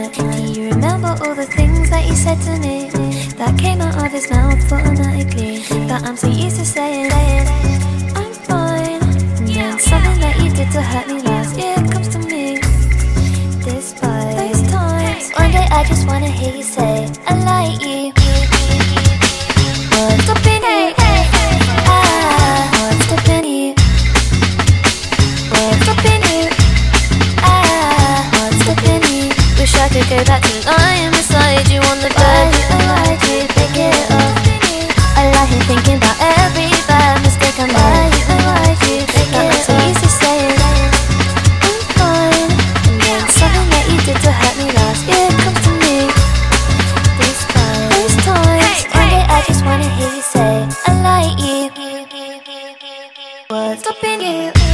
night. Do you remember all the things that you said to me? That came out of his mouth automatically. That I'm so used to saying, I'm fine. And then something that you did to hurt me last year comes to me. Despite those times, one day I just wanna hear you say, I like you. What's stopping you? What's stopping you? What's stopping you? What's stopping you? Wish I could go back to lying beside you on the bed. Why'd you pick it up? I lie here thinking about every bad mistake I made. Why'd you pick it up? I'm so used to saying I'm fine. And then something that you did to hurt me last year comes to me. Despite those times, one day I just wanna hear you say I like you. What's stopping you?